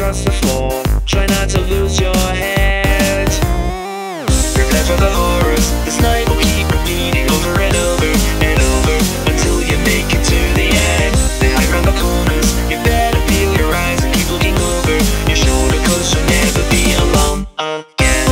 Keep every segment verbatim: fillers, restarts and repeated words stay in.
across the floor. Try not to lose your head. Prepare for the horrors. This night will keep repeating over and over and over until you make it to the end. They hide around the corners. You better peel your eyes and keep looking over your shoulder, 'cause you'll never be alone again.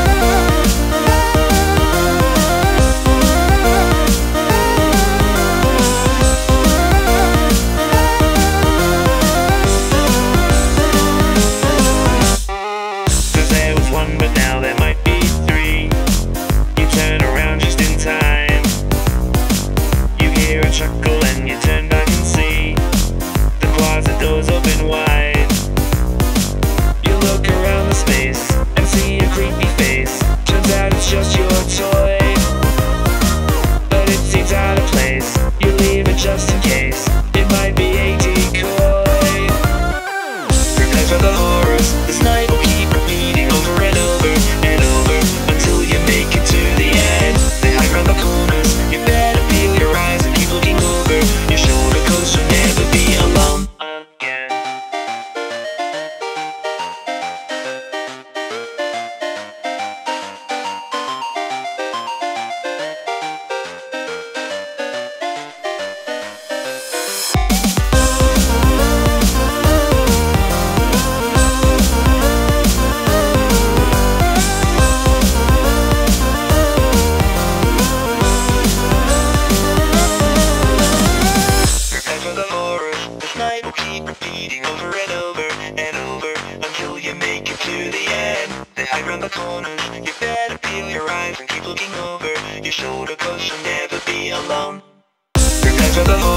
But now there might be three. You turn around just in time. You hear a chuckle and you turn back and see the closet doors open wide. You look around the space and see a creepy face. Turns out it's just your toy, but it seems out of place. You leave it just in case. It might be a decoy. Prepare for the horrors. This night will keep repeating over and over and over until you make it to the end. They hide around the corners. You better peel your eyes and keep looking over your shoulder, 'cause you'll never be alone again. Keep repeating over and over and over until you make it to the end. They hide around the corners. You better peel your eyes and keep looking over your shoulder, 'cause you'll never be alone. Prepare for the